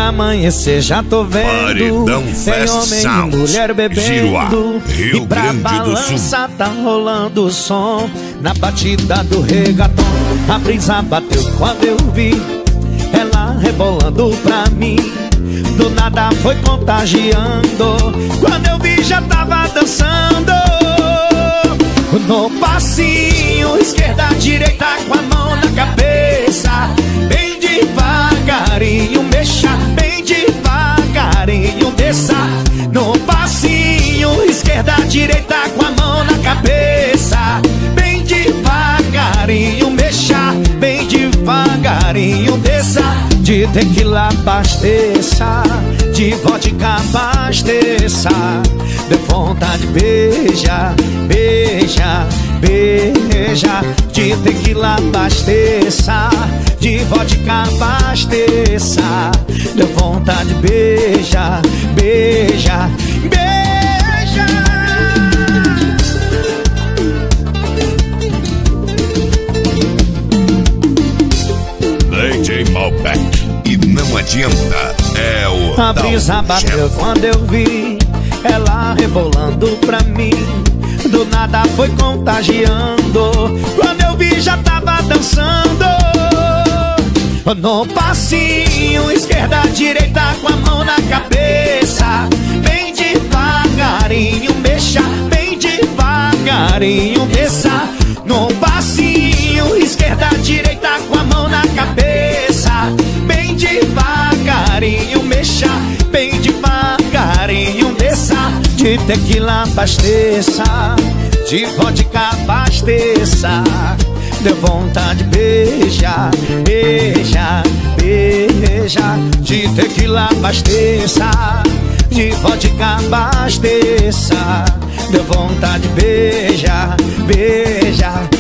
amanhecer já tô vendo Paredão tem homem e mulher bebendo. Giruá, Rio E pra Grande do balança Sul. tá rolando o som na batida do regatão. A brisa bateu quando eu vi ela rebolando pra mim. Do nada foi contagiando. Quando eu vi já tava dançando no passinho, esquerda, direita, com a mão na cabeça. Bem devagarinho, mexa, bem devagarinho, desça. No passinho, esquerda, direita, com a mão na cabeça. Bem devagarinho, mexa, bem devagarinho, desça. De tequila abasteça, de vodka abasteça. Deu vontade, beija, beija, beija. De tequila abasteça, de vodka abasteça. Deu vontade, beija, beija, beija. DJ Malbec. E não adianta, é o A brisa bateu quando eu vi ela rebolando pra mim. Do nada foi contagiando. Quando eu vi já tava dançando no passinho, esquerda, direita, com a mão na cabeça. Bem devagarinho, mexa, bem devagarinho, desça. No passinho, esquerda, direita, com a mão na cabeça. Bem devagarinho, mexa, bem devagarinho, desça. De tequila abasteça, de vodka abasteça. Deu vontade, beija, beija, beija. De tequila abasteça, de vodka abasteça. Deu vontade, beija, beija.